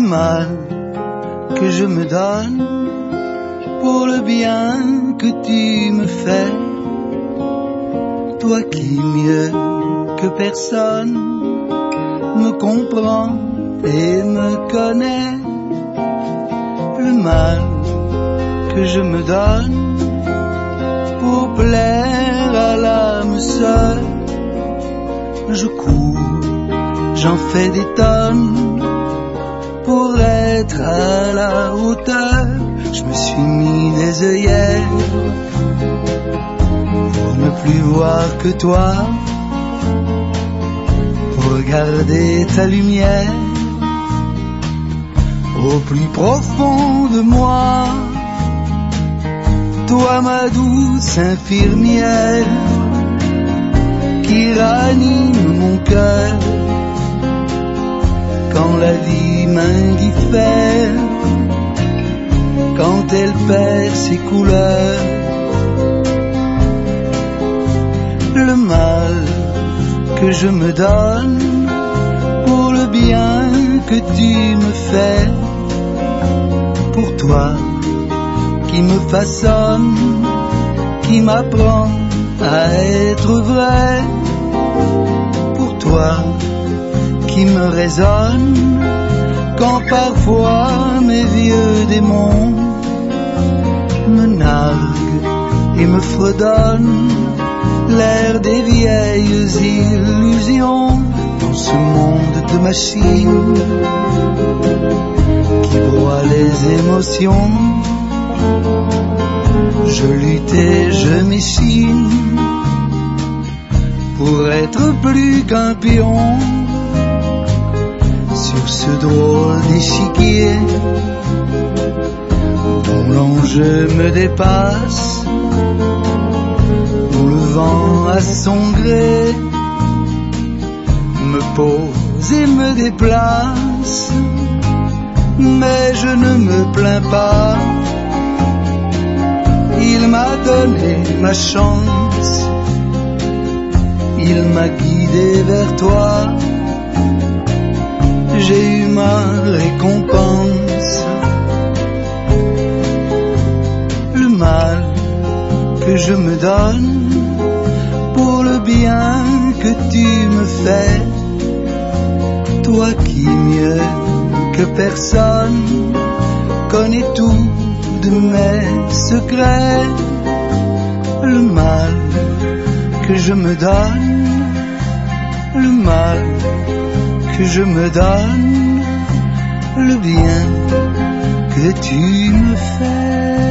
mal que je me donne pour le bien que tu me fais. Toi qui mieux que personne me comprends et me connais. Le mal que je me donne pour plaire à l'âme seule. Je cours, j'en fais des tonnes pour être à la hauteur. Je me suis mis des œillères pour ne plus voir que toi, pour regarder ta lumière au plus profond de moi. Toi ma douce infirmière qui ranime mon cœur quand la vie m'indiffère, quand elle perd ses couleurs. Le mal que je me donne pour le bien que tu me fais. Pour toi qui me façonne, qui m'apprend à être vrai. Pour toi qui me résonne quand parfois mes vieux démons me narguent et me fredonnent l'air des vieilles illusions dans ce monde de machines qui broie les émotions. Je lutte et je m'échine pour être plus qu'un pion sur ce drôle d'échiquier dont l'enjeu me dépasse, où le vent à son gré me pose et me déplace. Mais je ne me plains pas, il m'a donné ma chance, il m'a guidé vers toi, j'ai eu ma récompense. Le mal que je me donne pour le bien que tu me fais. Toi qui mieux que personne connais tout de mes secrets. Le mal que je me donne, le mal que je me donne, le bien que tu me fais.